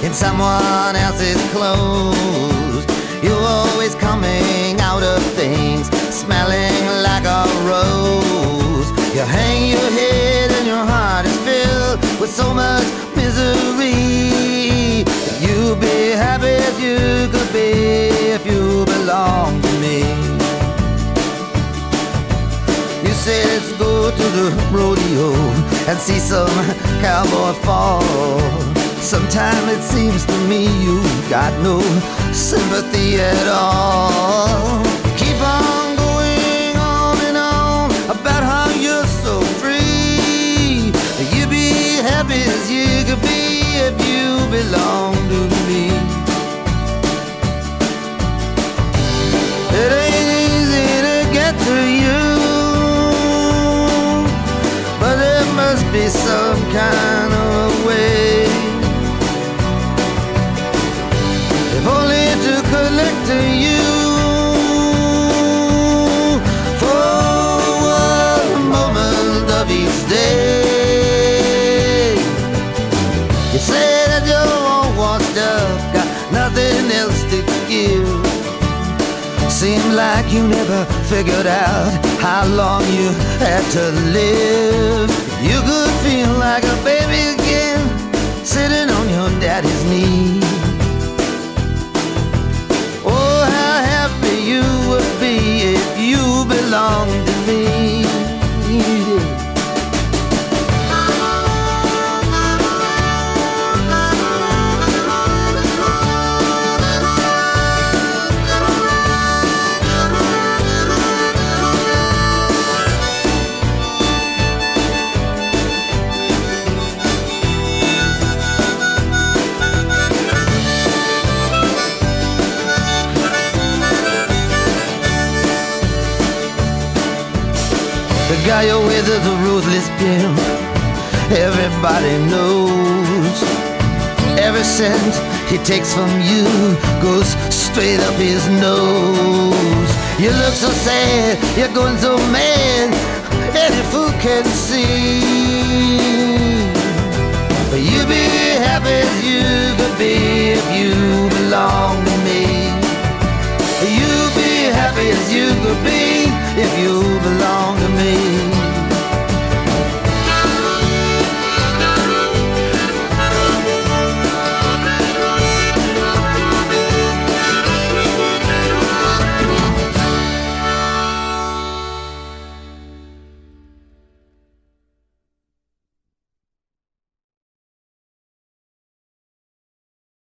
in someone else's clothes. You're always coming out of things smelling like a rose. You hang your head and your heart is filled with so much misery. You'll be happy as you could be if you belong to me. You say let's go to the rodeo and see some cowboy fall. Sometimes it seems to me you got no sympathy at all. Keep on going on and on about how you're so free. You'd be happy as you could be if you belong to me. It ain't easy to get to you, but there must be some kind of way. If only to connect to you for one moment of each day. You say that you're all washed up, got nothing else to give. Seemed like you never figured out how long you had to live. You could feel like a baby again, sitting on your daddy's knee. Oh, how happy you would be if you belonged to me. The guy you're with is a ruthless pimp, everybody knows. Every cent he takes from you goes straight up his nose. You look so sad, you're going so mad, any fool can see. But you be happy as you